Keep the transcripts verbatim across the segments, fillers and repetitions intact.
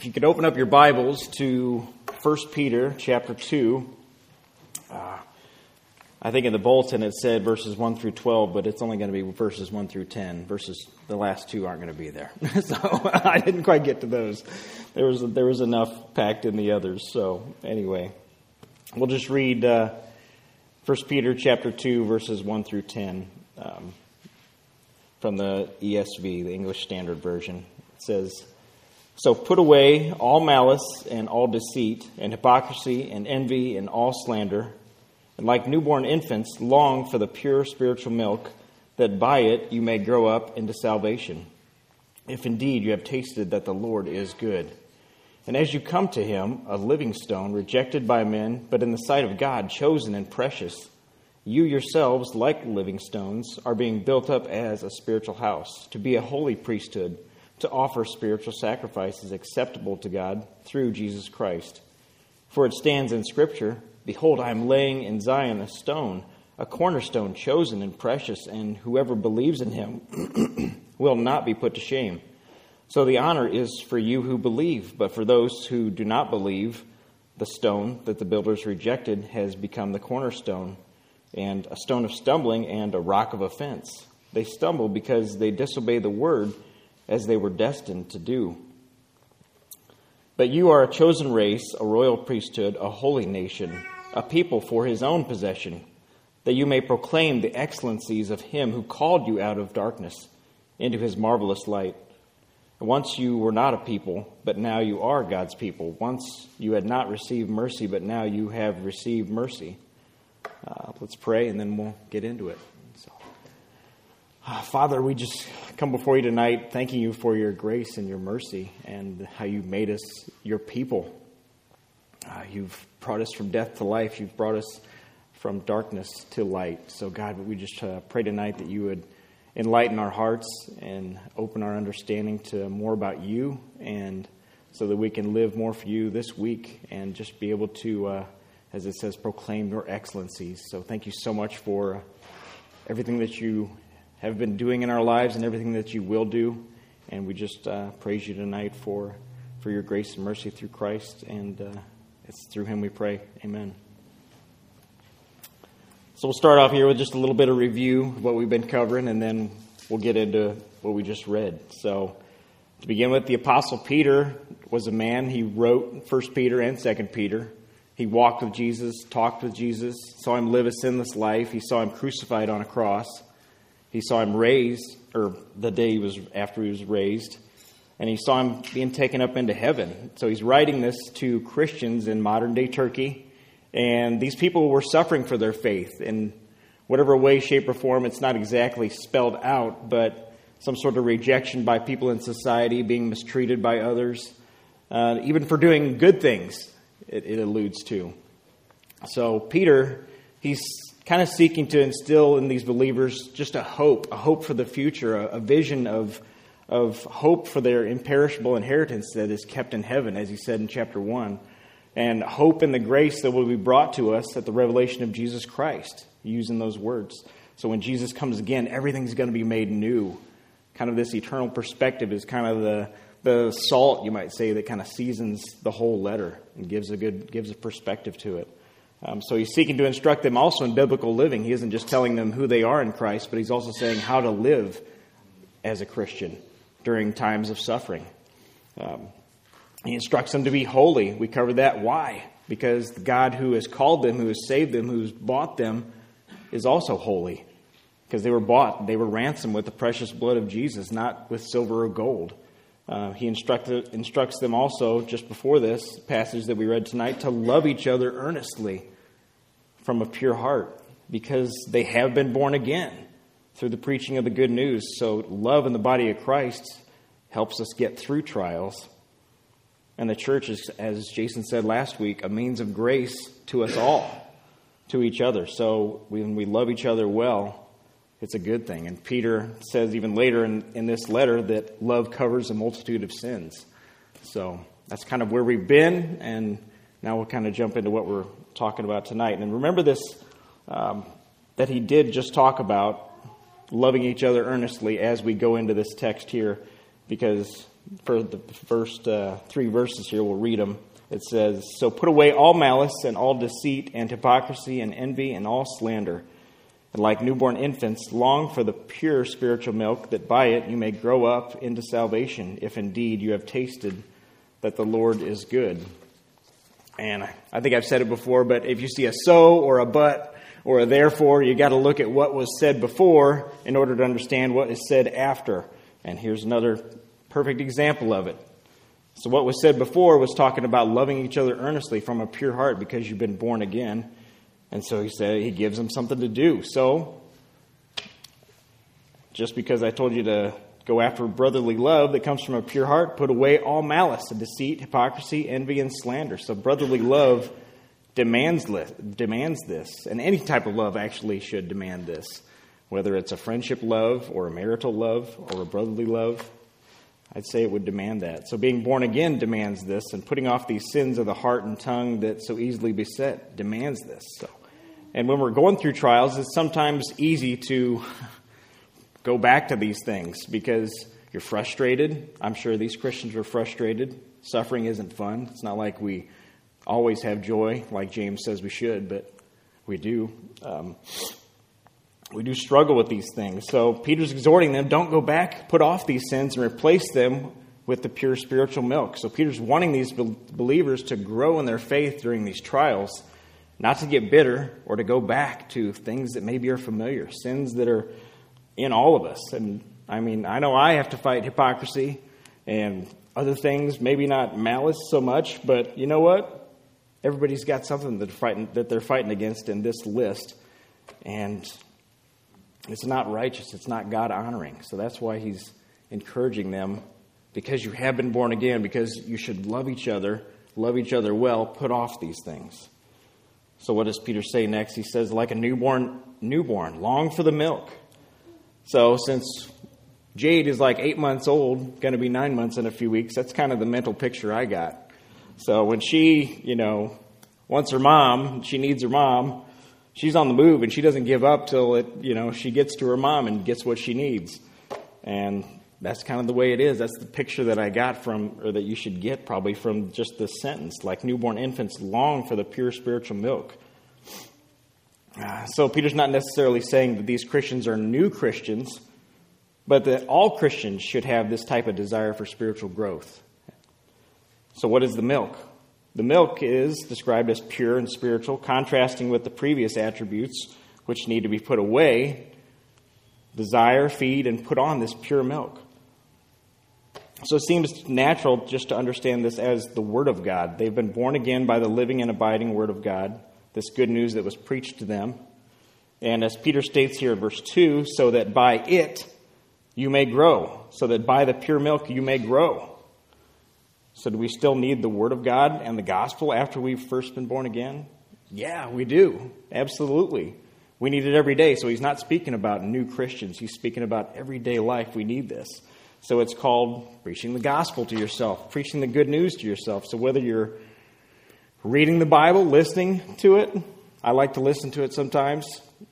If you could open up your Bibles to First Peter chapter two. Uh, I think in the bulletin it said verses one through twelve, but it's only going to be verses one through ten. Verses, the last two aren't going to be there. So I didn't quite get to those. There was there was enough packed in the others. So anyway, we'll just read uh, First Peter chapter two, verses one through ten um, from the E S V, the English Standard Version. It says, "So put away all malice and all deceit and hypocrisy and envy and all slander, and like newborn infants long for the pure spiritual milk, that by it you may grow up into salvation, if indeed you have tasted that the Lord is good. And as you come to him, a living stone, rejected by men, but in the sight of God, chosen and precious, you yourselves, like living stones, are being built up as a spiritual house, to be a holy priesthood, to offer spiritual sacrifices acceptable to God through Jesus Christ. For it stands in Scripture, 'Behold, I am laying in Zion a stone, a cornerstone chosen and precious, and whoever believes in him will not be put to shame. So the honor is for you who believe, but for those who do not believe, the stone that the builders rejected has become the cornerstone, and a stone of stumbling and a rock of offense. They stumble because they disobey the word, as they were destined to do. But you are a chosen race, a royal priesthood, a holy nation, a people for his own possession, that you may proclaim the excellencies of him who called you out of darkness into his marvelous light. Once you were not a people, but now you are God's people. Once you had not received mercy, but now you have received mercy." Uh, let's pray, and then we'll get into it. So. Father, we just come before you tonight thanking you for your grace and your mercy and how you made us your people. Uh, you've brought us from death to life. You've brought us from darkness to light. So God, we just uh, pray tonight that you would enlighten our hearts and open our understanding to more about you, and so that we can live more for you this week and just be able to, uh, as it says, proclaim your excellencies. So thank you so much for uh, everything that you have been doing in our lives and everything that you will do. And we just uh, praise you tonight for, for your grace and mercy through Christ. And uh, it's through him we pray. Amen. So we'll start off here with just a little bit of review of what we've been covering, and then we'll get into what we just read. So to begin with, the Apostle Peter was a man. He wrote First Peter and Second Peter. He walked with Jesus, talked with Jesus, saw him live a sinless life. He saw him crucified on a cross. He saw him raised, or the day he was after he was raised, and he saw him being taken up into heaven. So he's writing this to Christians in modern-day Turkey, and these people were suffering for their faith in whatever way, shape, or form. It's not exactly spelled out, but some sort of rejection by people in society, being mistreated by others, uh, even for doing good things, it, it alludes to. So Peter, he's kind of seeking to instill in these believers just a hope, a hope for the future, a, a vision of, of hope for their imperishable inheritance that is kept in heaven, as he said in chapter one, and hope in the grace that will be brought to us at the revelation of Jesus Christ, using those words. So when Jesus comes again, everything's going to be made new. Kind of this eternal perspective is kind of the, the salt, you might say, that kind of seasons the whole letter and gives a good gives a perspective to it. Um, so he's seeking to instruct them also in biblical living. He isn't just telling them who they are in Christ, but he's also saying how to live as a Christian during times of suffering. Um, he instructs them to be holy. We covered that. Why? Because the God who has called them, who has saved them, who has bought them, is also holy. Because they were bought, they were ransomed with the precious blood of Jesus, not with silver or gold. Uh, he instructed, instructs them also, just before this passage that we read tonight, to love each other earnestly from a pure heart, because they have been born again through the preaching of the good news. So love in the body of Christ helps us get through trials. And the church is, as Jason said last week, a means of grace to us all, to each other. So when we love each other well, it's a good thing. And Peter says even later in, in this letter that love covers a multitude of sins. So that's kind of where we've been, and now we'll kind of jump into what we're talking about tonight. And remember this, um, that he did just talk about loving each other earnestly as we go into this text here, because for the first uh, three verses here. We'll read them. It says, "So put away all malice and all deceit and hypocrisy and envy and all slander. And like newborn infants, long for the pure spiritual milk, that by it you may grow up into salvation, if indeed you have tasted that the Lord is good." And I think I've said it before, but if you see a so or a but or a therefore, you got to look at what was said before in order to understand what is said after. And here's another perfect example of it. So what was said before was talking about loving each other earnestly from a pure heart because you've been born again. And so he said he gives them something to do. So just because I told you to go after brotherly love that comes from a pure heart, put away all malice and deceit, hypocrisy, envy, and slander. So brotherly love demands demands this. And any type of love actually should demand this. Whether it's a friendship love or a marital love or a brotherly love, I'd say it would demand that. So being born again demands this, and putting off these sins of the heart and tongue that so easily beset demands this. So, and when we're going through trials, it's sometimes easy to go back to these things because you're frustrated. I'm sure these Christians were frustrated. Suffering isn't fun. It's not like we always have joy, like James says we should, but we do. Um, we do struggle with these things. So Peter's exhorting them, don't go back, put off these sins, and replace them with the pure spiritual milk. So Peter's wanting these believers to grow in their faith during these trials, not to get bitter or to go back to things that maybe are familiar, sins that are in all of us. And I mean, I know I have to fight hypocrisy and other things, maybe not malice so much, but you know what? Everybody's got something that they're fighting, that they're fighting against in this list. And it's not righteous. It's not God-honoring. So that's why he's encouraging them, because you have been born again, because you should love each other, love each other well, put off these things. So what does Peter say next? He says, like a newborn, newborn, long for the milk. So since Jade is like eight months old, going to be nine months in a few weeks, that's kind of the mental picture I got. So when she, you know, wants her mom, she needs her mom, she's on the move and she doesn't give up till it, you know, she gets to her mom and gets what she needs. And that's kind of the way it is. That's the picture that I got from, or that you should get probably from just this sentence, like newborn infants long for the pure spiritual milk. Uh, so Peter's not necessarily saying that these Christians are new Christians, but that all Christians should have this type of desire for spiritual growth. So what is the milk? The milk is described as pure and spiritual, contrasting with the previous attributes which need to be put away. Desire, feed, and put on this pure milk. So it seems natural just to understand this as the Word of God. They've been born again by the living and abiding Word of God, this good news that was preached to them. And as Peter states here in verse two, so that by it you may grow, so that by the pure milk you may grow. So do we still need the Word of God and the gospel after we've first been born again? Yeah, we do. Absolutely. We need it every day. So he's not speaking about new Christians. He's speaking about everyday life. We need this. So it's called preaching the gospel to yourself, preaching the good news to yourself. So whether you're reading the Bible, listening to it, I like to listen to it sometimes,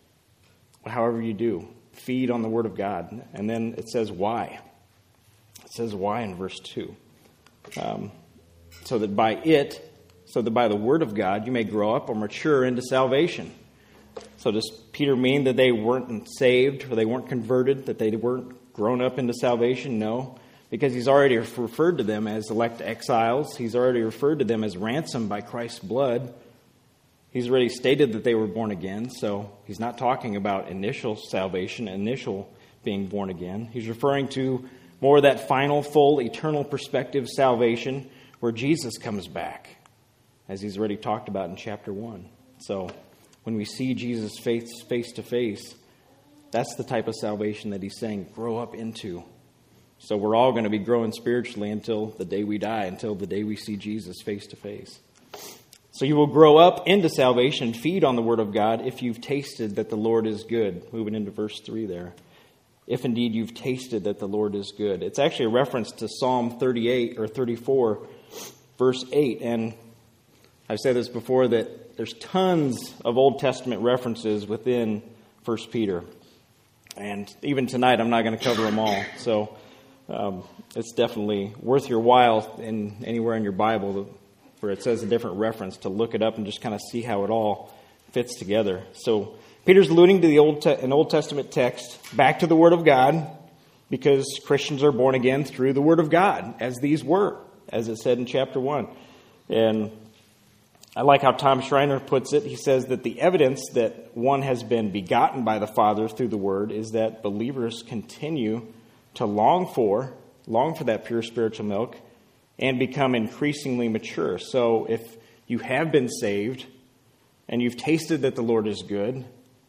however you do, feed on the Word of God. And then it says why. It says why in verse two. Um, so that by it, so that by the Word of God, you may grow up or mature into salvation. So does Peter mean that they weren't saved or they weren't converted, that they weren't grown up into salvation? No, because he's already referred to them as elect exiles. He's already referred to them as ransomed by Christ's blood. He's already stated that they were born again, so he's not talking about initial salvation, initial being born again. He's referring to more of that final, full, eternal perspective salvation where Jesus comes back, as he's already talked about in chapter one. So when we see Jesus face, face to face, that's the type of salvation that he's saying, grow up into. So we're all going to be growing spiritually until the day we die, until the day we see Jesus face to face. So you will grow up into salvation, feed on the Word of God if you've tasted that the Lord is good. Moving into verse three there. If indeed you've tasted that the Lord is good. It's actually a reference to Psalm thirty-eight or thirty-four, verse eight. And I've said this before that there's tons of Old Testament references within First Peter. And even tonight, I'm not going to cover them all. So Um, it's definitely worth your while in anywhere in your Bible where it says a different reference to look it up and just kind of see how it all fits together. So Peter's alluding to the Old Te- an Old Testament text back to the Word of God, because Christians are born again through the Word of God, as these were, as it said in chapter one. And I like how Tom Schreiner puts it. He says that the evidence that one has been begotten by the Father through the Word is that believers continue to long for, long for that pure spiritual milk and become increasingly mature. So if you have been saved and you've tasted that the Lord is good,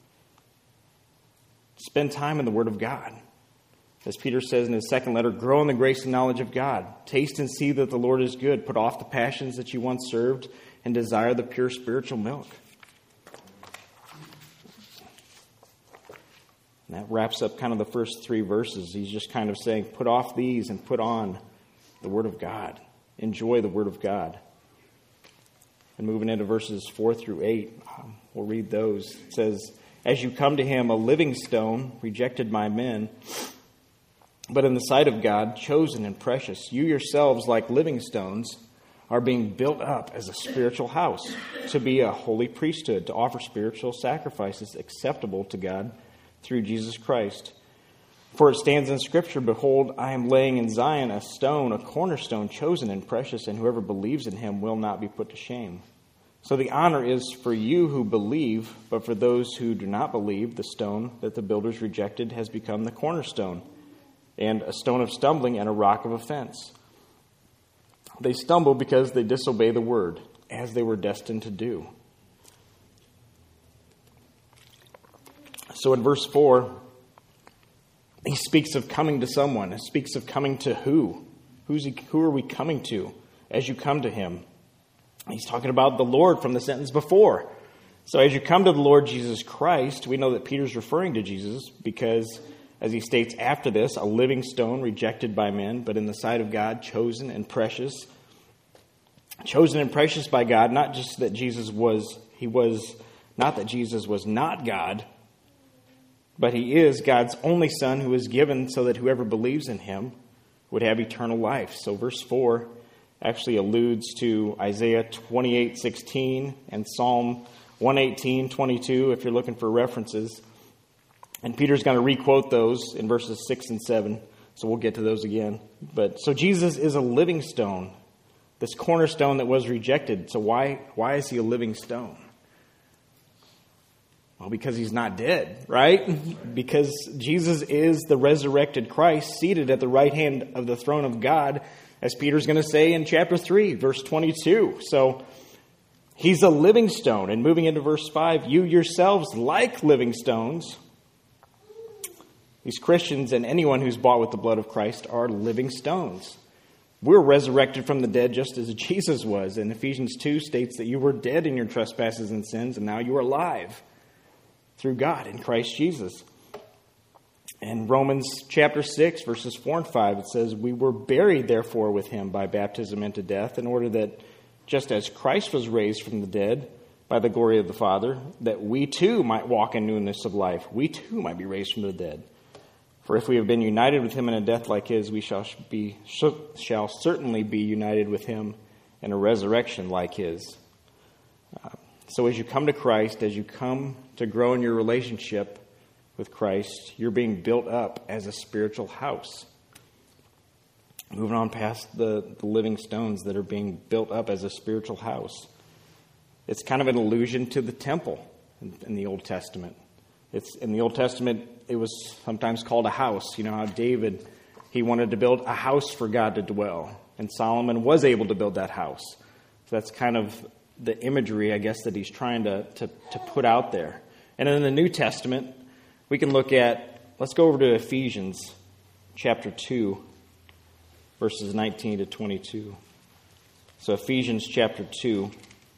spend time in the Word of God. As Peter says in his second letter, grow in the grace and knowledge of God. Taste and see that the Lord is good. Put off the passions that you once served and desire the pure spiritual milk. And that wraps up kind of the first three verses. He's just kind of saying, put off these and put on the Word of God. Enjoy the Word of God. And moving into verses four through eight, um, we'll read those. It says, as you come to him, a living stone, rejected by men, but in the sight of God, chosen and precious, you yourselves, like living stones, are being built up as a spiritual house, to be a holy priesthood, to offer spiritual sacrifices acceptable to God through Jesus Christ. For it stands in Scripture, behold, I am laying in Zion a stone, a cornerstone, chosen and precious, and whoever believes in him will not be put to shame. So the honor is for you who believe, but for those who do not believe, the stone that the builders rejected has become the cornerstone, and a stone of stumbling and a rock of offense. They stumble because they disobey the word, as they were destined to do. So in verse four, he speaks of coming to someone. He speaks of coming to who? Who's he, who are we coming to as you come to him? He's talking about the Lord from the sentence before. So as you come to the Lord Jesus Christ, we know that Peter's referring to Jesus because, as he states after this, a living stone rejected by men, but in the sight of God, chosen and precious. Chosen and precious by God, not just that Jesus was, he was, not that Jesus was not God, but he is God's only Son, who was given so that whoever believes in him would have eternal life. So verse four actually alludes to Isaiah twenty-eight sixteen and Psalm one eighteen twenty-two, if you're looking for references. And Peter's going to re-quote those in verses six and seven, so we'll get to those again. But so Jesus is a living stone, this cornerstone that was rejected. So why why is he a living stone? Well, because he's not dead, right? Because Jesus is the resurrected Christ seated at the right hand of the throne of God, as Peter's going to say in chapter three, verse twenty-two. So he's a living stone. And moving into verse five, you yourselves, like living stones. These Christians and anyone who's bought with the blood of Christ are living stones. We're resurrected from the dead just as Jesus was. And Ephesians two states that you were dead in your trespasses and sins, and now you are alive through God in Christ Jesus. In Romans chapter six, verses four and five, it says, we were buried, therefore, with him by baptism into death, in order that, just as Christ was raised from the dead by the glory of the Father, that we too might walk in newness of life. We too might be raised from the dead. For if we have been united with him in a death like his, we shall be shall certainly be united with him in a resurrection like his. Uh, so as you come to Christ, as you come to grow in your relationship with Christ, you're being built up as a spiritual house. Moving on past the, the living stones that are being built up as a spiritual house. It's kind of an allusion to the temple in, in the Old Testament. It's in the Old Testament, it was sometimes called a house. You know how David, he wanted to build a house for God to dwell. And Solomon was able to build that house. So that's kind of the imagery, I guess, that he's trying to, to, to put out there. And in the New Testament, we can look at, let's go over to Ephesians chapter two, verses nineteen to twenty-two. So Ephesians chapter two.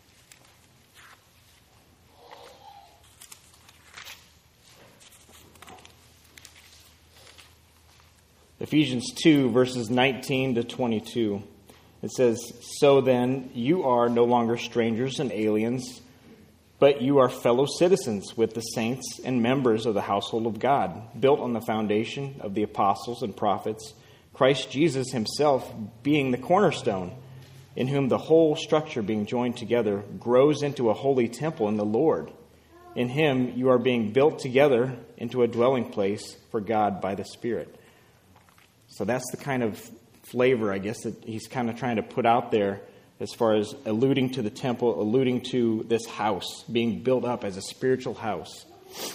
Ephesians two, verses nineteen to twenty-two. It says, so then, you are no longer strangers and aliens, but you are fellow citizens with the saints and members of the household of God, built on the foundation of the apostles and prophets, Christ Jesus himself being the cornerstone, in whom the whole structure being joined together grows into a holy temple in the Lord. In him you are being built together into a dwelling place for God by the Spirit. So that's the kind of flavor, I guess, that he's kind of trying to put out there as far as alluding to the temple, alluding to this house being built up as a spiritual house.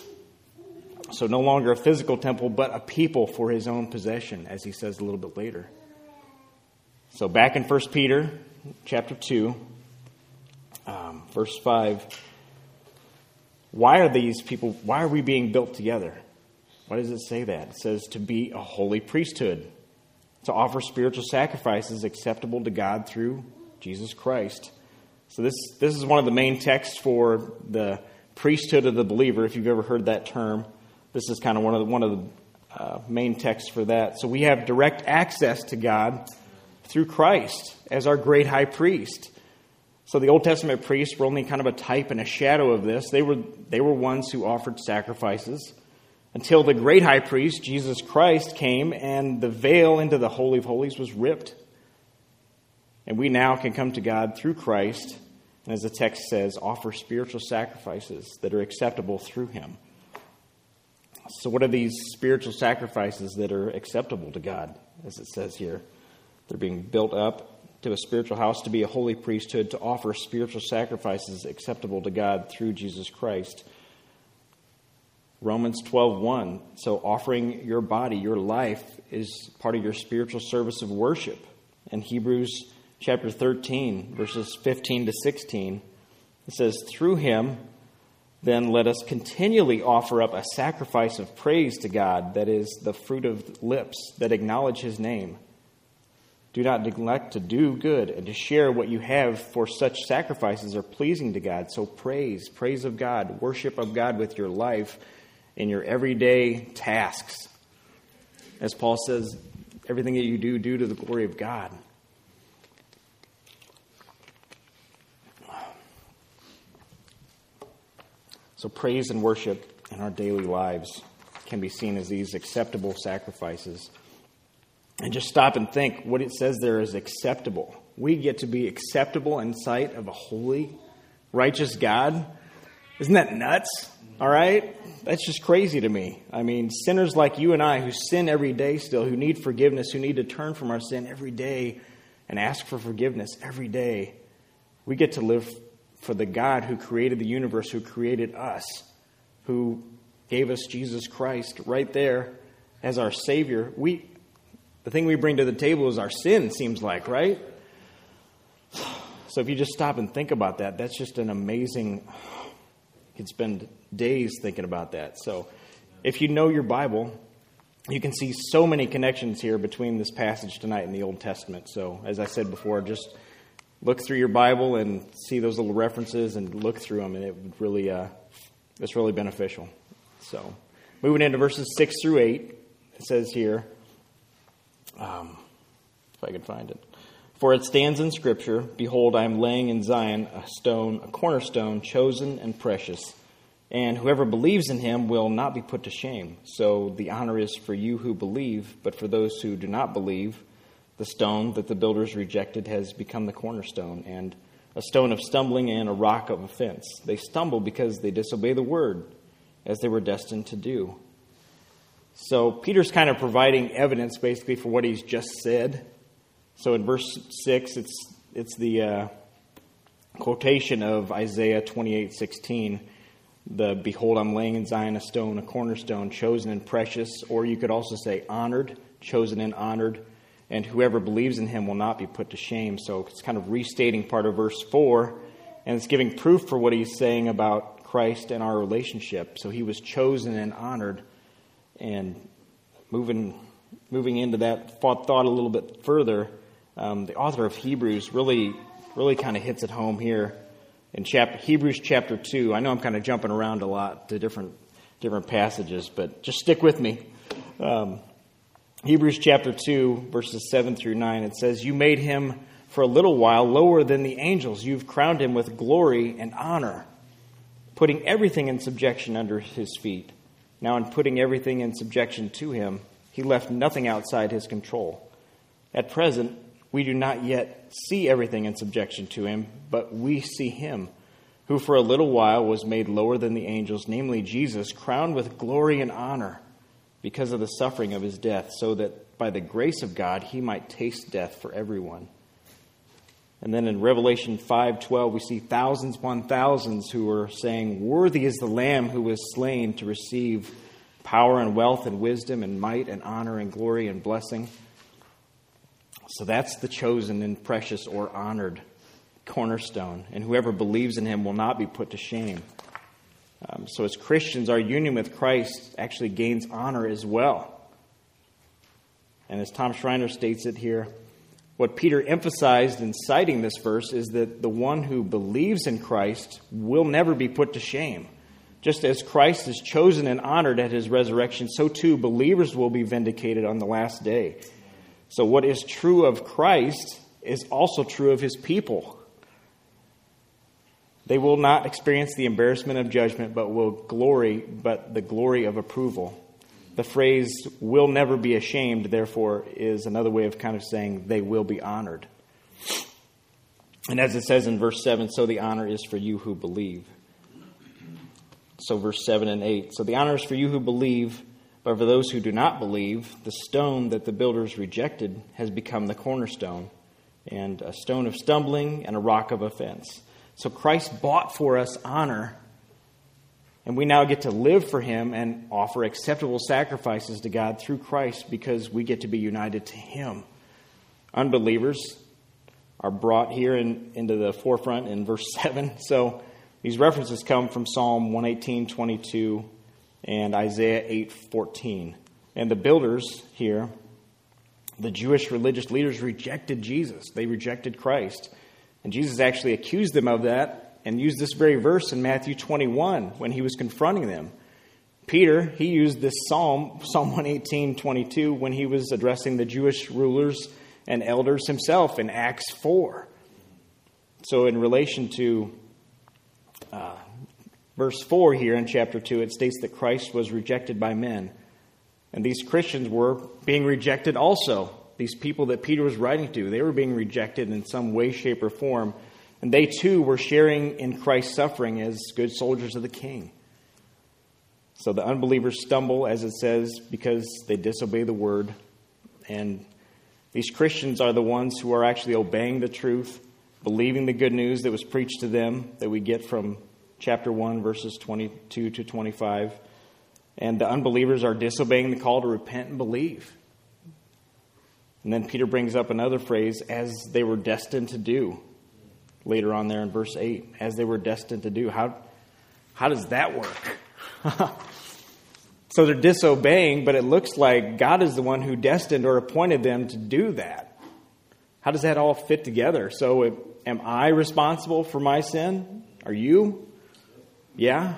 So no longer a physical temple, but a people for his own possession, as he says a little bit later. So back in First Peter chapter two, um, verse five, why are these people, why are we being built together? Why does it say that? It says to be a holy priesthood, to offer spiritual sacrifices acceptable to God through Jesus Christ. So this this is one of the main texts for the priesthood of the believer, if you've ever heard that term. This is kind of one of the, one of the uh, main texts for that. So we have direct access to God through Christ as our great high priest. So the Old Testament priests were only kind of a type and a shadow of this. They were they were ones who offered sacrifices until the great high priest, Jesus Christ, came and the veil into the Holy of Holies was ripped. And we now can come to God through Christ, and as the text says, offer spiritual sacrifices that are acceptable through him. So what are these spiritual sacrifices that are acceptable to God, as it says here? They're being built up to a spiritual house to be a holy priesthood, to offer spiritual sacrifices acceptable to God through Jesus Christ. Romans twelve one. So offering your body, your life, is part of your spiritual service of worship. And Hebrews chapter thirteen, verses fifteen to sixteen, it says, through him, then let us continually offer up a sacrifice of praise to God, that is the fruit of lips that acknowledge his name. Do not neglect to do good and to share what you have, for such sacrifices are pleasing to God. So praise, praise of God, worship of God with your life in your everyday tasks. As Paul says, everything that you do, do to the glory of God. So praise and worship in our daily lives can be seen as these acceptable sacrifices. And just stop and think what it says there is acceptable. We get to be acceptable in sight of a holy, righteous God. Isn't that nuts? All right? That's just crazy to me. I mean, sinners like you and I who sin every day still, who need forgiveness, who need to turn from our sin every day and ask for forgiveness every day, we get to live for the God who created the universe, who created us, who gave us Jesus Christ right there as our Savior. We, the thing we bring to the table is our sin, seems like, right? So if you just stop and think about that, that's just an amazing, you could spend days thinking about that. So if you know your Bible, you can see so many connections here between this passage tonight and the Old Testament. So as I said before, just look through your Bible and see those little references and look through them, and it would really, uh, it's really beneficial. So, moving into verses six through eight, it says here, um, if I can find it, for it stands in Scripture, behold, I am laying in Zion a stone, a cornerstone, chosen and precious, and whoever believes in him will not be put to shame. So the honor is for you who believe, but for those who do not believe, the stone that the builders rejected has become the cornerstone, and a stone of stumbling and a rock of offense. They stumble because they disobey the word, as they were destined to do. So Peter's kind of providing evidence, basically, for what he's just said. So in verse six, it's it's the uh, quotation of Isaiah twenty-eight sixteen. The behold, I'm laying in Zion a stone, a cornerstone, chosen and precious, or you could also say honored, chosen and honored. And whoever believes in him will not be put to shame. So it's kind of restating part of verse four, and it's giving proof for what he's saying about Christ and our relationship. So he was chosen and honored. And moving moving into that thought a little bit further, um, the author of Hebrews really really kind of hits it home here in chapter Hebrews chapter two. I know I'm kind of jumping around a lot to different different passages, but just stick with me. Um, Hebrews chapter two, verses seven through nine, it says, you made him for a little while lower than the angels. You've crowned him with glory and honor, putting everything in subjection under his feet. Now in putting everything in subjection to him, he left nothing outside his control. At present, we do not yet see everything in subjection to him, but we see him, who for a little while was made lower than the angels, namely Jesus, crowned with glory and honor because of the suffering of his death, so that by the grace of God he might taste death for everyone. And then in Revelation five twelve, we see thousands upon thousands who are saying, "Worthy is the Lamb who was slain to receive power and wealth and wisdom and might and honor and glory and blessing." So that's the chosen and precious or honored cornerstone. And whoever believes in him will not be put to shame. Um, so as Christians, our union with Christ actually gains honor as well. And as Tom Schreiner states it here, what Peter emphasized in citing this verse is that the one who believes in Christ will never be put to shame. Just as Christ is chosen and honored at his resurrection, so too believers will be vindicated on the last day. So what is true of Christ is also true of his people. They will not experience the embarrassment of judgment, but will glory, but the glory of approval. The phrase "will never be ashamed," therefore, is another way of kind of saying they will be honored. And as it says in verse seven, so the honor is for you who believe. So verse seven and eight. So the honor is for you who believe, but for those who do not believe, the stone that the builders rejected has become the cornerstone, and a stone of stumbling and a rock of offense. So Christ bought for us honor, and we now get to live for him and offer acceptable sacrifices to God through Christ because we get to be united to him. Unbelievers are brought here in, into the forefront in verse seven. So these references come from Psalm one eighteen twenty-two and Isaiah eight fourteen. And the builders here, the Jewish religious leaders, rejected Jesus. They rejected Christ. And Jesus actually accused them of that and used this very verse in Matthew twenty-one when he was confronting them. Peter, he used this psalm, Psalm one eighteen twenty-two, when he was addressing the Jewish rulers and elders himself in Acts four. So in relation to uh, verse four here in chapter two, it states that Christ was rejected by men. And these Christians were being rejected also. These people that Peter was writing to, they were being rejected in some way, shape, or form. And they too were sharing in Christ's suffering as good soldiers of the King. So the unbelievers stumble, as it says, because they disobey the word. And these Christians are the ones who are actually obeying the truth, believing the good news that was preached to them, that we get from chapter one, verses twenty-two to twenty-five. And the unbelievers are disobeying the call to repent and believe. And then Peter brings up another phrase, as they were destined to do. Later on there in verse eight, as they were destined to do. How, how does that work? So they're disobeying, but it looks like God is the one who destined or appointed them to do that. How does that all fit together? So if, am I responsible for my sin? Are you? Yeah.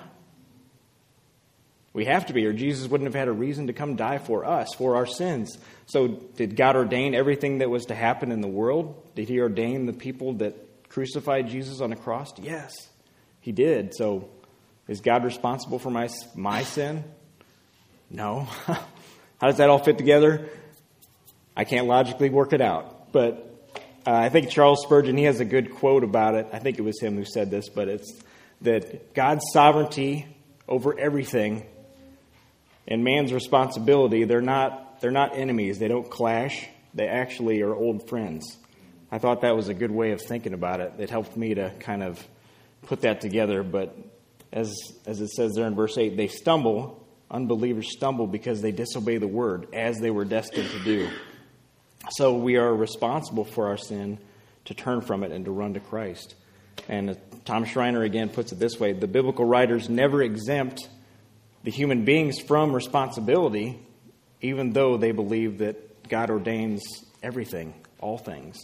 We have to be, or Jesus wouldn't have had a reason to come die for us, for our sins. So did God ordain everything that was to happen in the world? Did he ordain the people that crucified Jesus on a cross? Yes, he did. So is God responsible for my my sin? No. How does that all fit together? I can't logically work it out. But uh, I think Charles Spurgeon, he has a good quote about it. I think it was him who said this, but it's that God's sovereignty over everything and man's responsibility, they're not they're not enemies. They don't clash. They actually are old friends. I thought that was a good way of thinking about it. It helped me to kind of put that together. But as as it says there in verse eight, they stumble, unbelievers stumble because they disobey the word as they were destined to do. So we are responsible for our sin to turn from it and to run to Christ. And Tom Schreiner again puts it this way, the biblical writers never exempt the human beings from responsibility, even though they believe that God ordains everything, all things.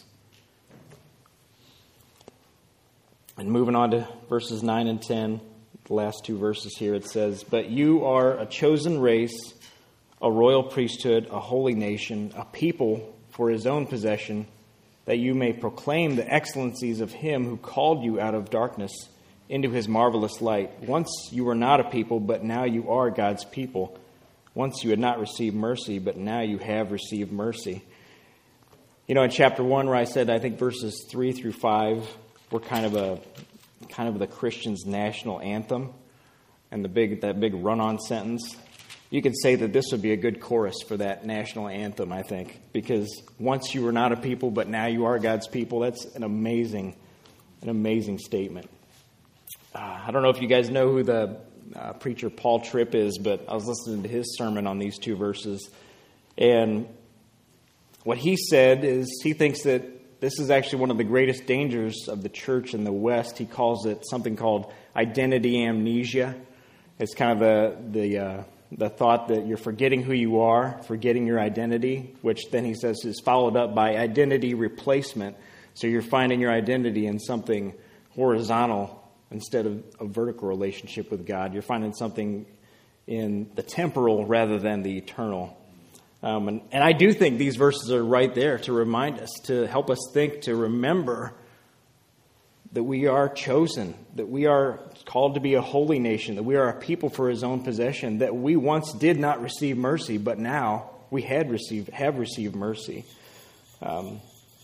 And moving on to verses nine and ten, the last two verses here, it says, "But you are a chosen race, a royal priesthood, a holy nation, a people for his own possession, that you may proclaim the excellencies of him who called you out of darkness into his marvelous light. Once you were not a people, but now you are God's people. Once you had not received mercy, but now you have received mercy." You know, in chapter one, where I said I think verses three through five were kind of a kind of the Christian's national anthem, and the big that big run-on sentence. You could say that this would be a good chorus for that national anthem, I think, because once you were not a people, but now you are God's people. That's an amazing, an amazing statement. Uh, I don't know if you guys know who the uh, preacher Paul Tripp is, but I was listening to his sermon on these two verses, and what he said is he thinks that this is actually one of the greatest dangers of the church in the West. He calls it something called identity amnesia. It's kind of the the uh, the thought that you're forgetting who you are, forgetting your identity, which then he says is followed up by identity replacement. So you're finding your identity in something horizontal instead of a vertical relationship with God. You're finding something in the temporal rather than the eternal. Um, and, and I do think these verses are right there to remind us, to help us think, to remember that we are chosen, that we are called to be a holy nation, that we are a people for His own possession, that we once did not receive mercy, but now we had received, have received mercy. Um,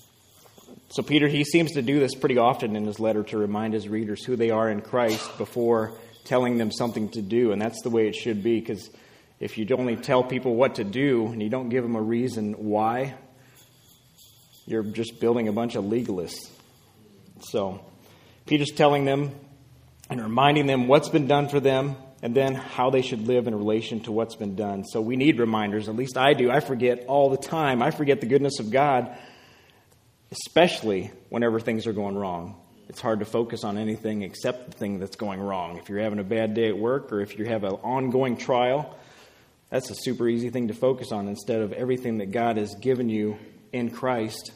so Peter, he seems to do this pretty often in his letter to remind his readers who they are in Christ before telling them something to do, and that's the way it should be, because if you only tell people what to do and you don't give them a reason why, you're just building a bunch of legalists. So Peter's telling them and reminding them what's been done for them and then how they should live in relation to what's been done. So we need reminders. At least I do. I forget all the time. I forget the goodness of God, especially whenever things are going wrong. It's hard to focus on anything except the thing that's going wrong. If you're having a bad day at work or if you have an ongoing trial, that's a super easy thing to focus on instead of everything that God has given you in Christ,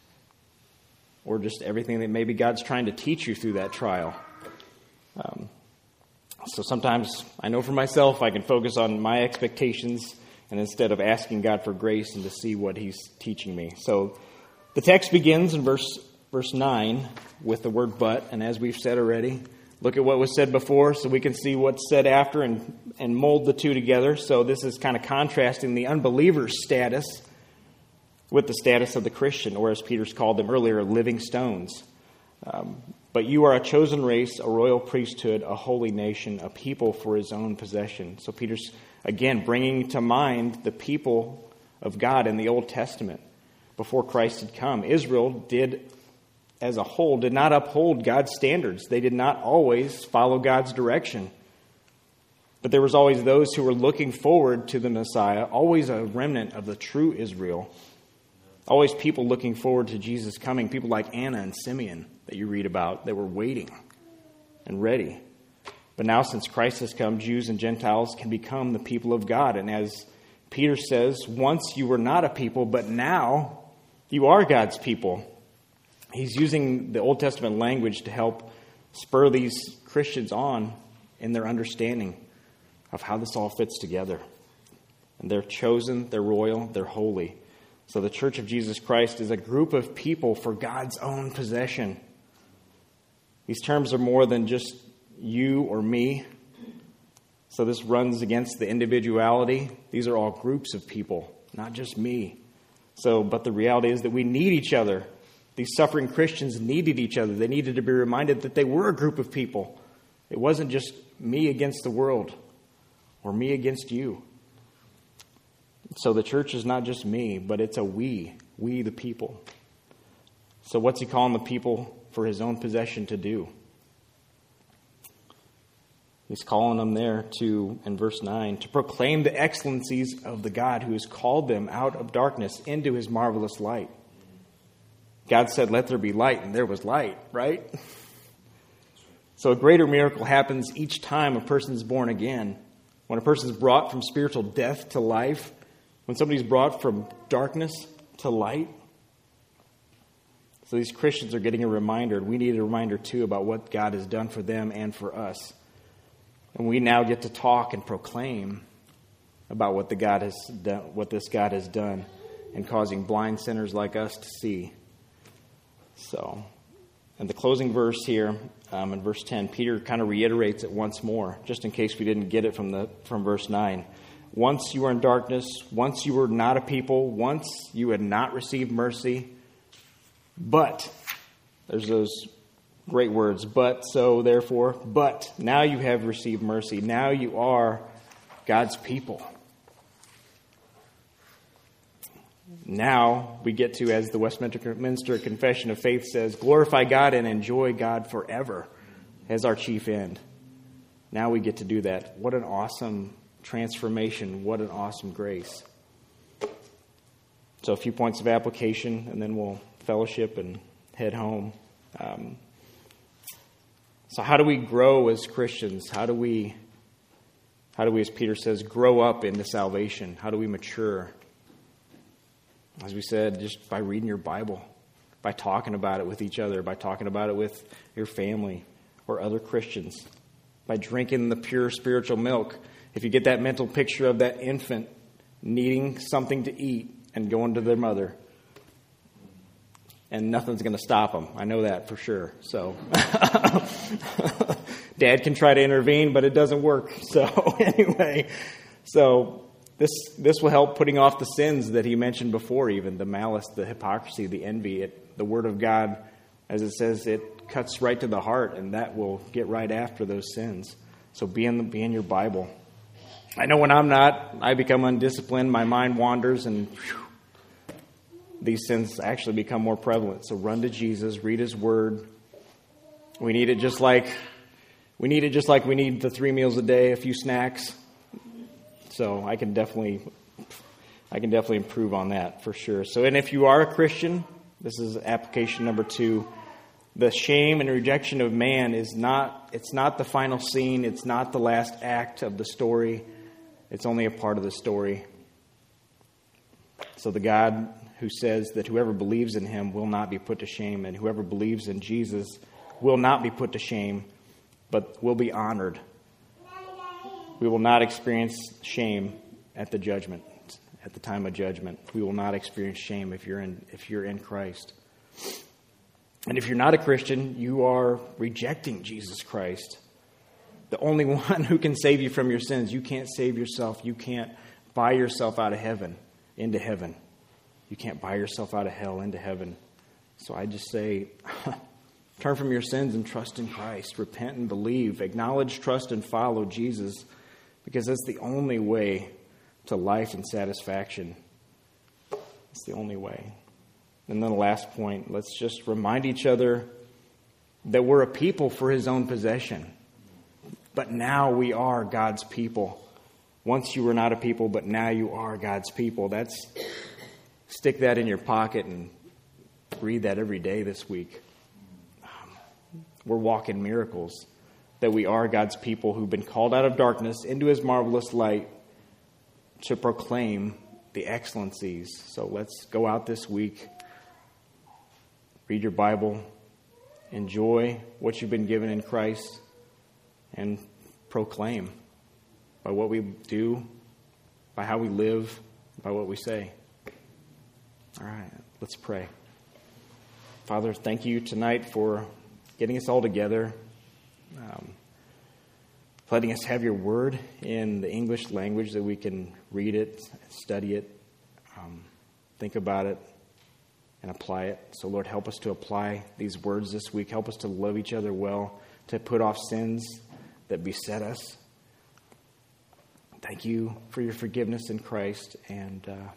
or just everything that maybe God's trying to teach you through that trial. Um, so sometimes, I know for myself, I can focus on my expectations and instead of asking God for grace and to see what He's teaching me. So the text begins in verse verse nine with the word but, and as we've said already, look at what was said before so we can see what's said after and, and mold the two together. So this is kind of contrasting the unbeliever's status with the status of the Christian, or as Peter's called them earlier, living stones. Um, but you are a chosen race, a royal priesthood, a holy nation, a people for His own possession. So Peter's, again, bringing to mind the people of God in the Old Testament before Christ had come. Israel did, as a whole, did not uphold God's standards. They did not always follow God's direction. But there was always those who were looking forward to the Messiah, always a remnant of the true Israel. Always people looking forward to Jesus coming, people like Anna and Simeon that you read about that were waiting and ready. But now since Christ has come, Jews and Gentiles can become the people of God. And as Peter says, once you were not a people, but now you are God's people. He's using the Old Testament language to help spur these Christians on in their understanding of how this all fits together. And they're chosen, they're royal, they're holy. So the Church of Jesus Christ is a group of people for God's own possession. These terms are more than just you or me. So this runs against the individuality. These are all groups of people, not just me. So, but the reality is that we need each other. These suffering Christians needed each other. They needed to be reminded that they were a group of people. It wasn't just me against the world or me against you. So the church is not just me, but it's a we, we the people. So what's He calling the people for His own possession to do? He's calling them there to, in verse nine, to proclaim the excellencies of the God who has called them out of darkness into His marvelous light. God said, let there be light, and there was light, right? So a greater miracle happens each time a person is born again. When a person is brought from spiritual death to life, when somebody's brought from darkness to light. So these Christians are getting a reminder. We need a reminder too about what God has done for them and for us. And we now get to talk and proclaim about what the God has done, what this God has done in causing blind sinners like us to see. So, and the closing verse here, um, in verse ten, Peter kind of reiterates it once more, just in case we didn't get it from the from verse nine. Once you were in darkness, once you were not a people, once you had not received mercy. But, there's those great words, but, so, therefore, but now you have received mercy. Now you are God's people. Now we get to, as the Westminster Confession of Faith says, glorify God and enjoy God forever as our chief end. Now we get to do that. What an awesome transformation. What an awesome grace. So a few points of application, and then we'll fellowship and head home. Um, so how do we grow as Christians? How do we, how do we, as Peter says, grow up into salvation? How do we mature? As we said, just by reading your Bible, by talking about it with each other, by talking about it with your family or other Christians, by drinking the pure spiritual milk. If you get that mental picture of that infant needing something to eat and going to their mother, and nothing's going to stop them. I know that for sure. So Dad can try to intervene, but it doesn't work. So anyway, so this this will help putting off the sins that he mentioned before, even the malice, the hypocrisy, the envy. It, the Word of God, as it says, it cuts right to the heart, and that will get right after those sins. So be in, the, be in your Bible. I know when I'm not, I become undisciplined, my mind wanders, and whew, these sins actually become more prevalent. So run to Jesus, read His Word. We need it just like we need it just like we need the three meals a day, a few snacks. So I can definitely I can definitely improve on that for sure. So, and if you are a Christian, this is application number two. The shame and rejection of man is not, it's not the final scene. It's not the last act of the story. It's only a part of the story. So the God who says that whoever believes in Him will not be put to shame, and whoever believes in Jesus will not be put to shame, but will be honored. We will not experience shame at the judgment, at the time of judgment. We will not experience shame if you're in if you're in Christ. And if you're not a Christian, you are rejecting Jesus Christ, the only one who can save you from your sins. You can't save yourself. You can't buy yourself out of heaven into heaven. You can't buy yourself out of hell into heaven. So I just say, turn from your sins and trust in Christ. Repent and believe. Acknowledge, trust, and follow Jesus, because that's the only way to life and satisfaction. It's the only way. And then the last point, let's just remind each other that we're a people for His own possession. But now we are God's people. Once you were not a people, but now you are God's people. That's, stick that in your pocket and read that every day this week. We're walking miracles. That we are God's people who've been called out of darkness into His marvelous light to proclaim the excellencies. So let's go out this week, read your Bible, enjoy what you've been given in Christ, and proclaim by what we do, by how we live, by what we say. All right, let's pray. Father, thank you tonight for getting us all together, um, letting us have your word in the English language that we can read it, study it, um, think about it, and apply it. So, Lord, help us to apply these words this week. Help us to love each other well, to put off sins that beset us. Thank you for your forgiveness in Christ. And, uh,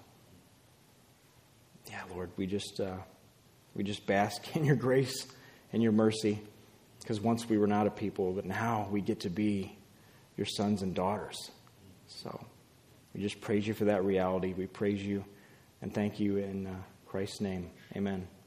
yeah, Lord, we just uh, we just bask in your grace and your mercy, because once we were not a people, but now we get to be your sons and daughters. So we just praise you for that reality. We praise you and thank you in uh, Christ's name. Amen.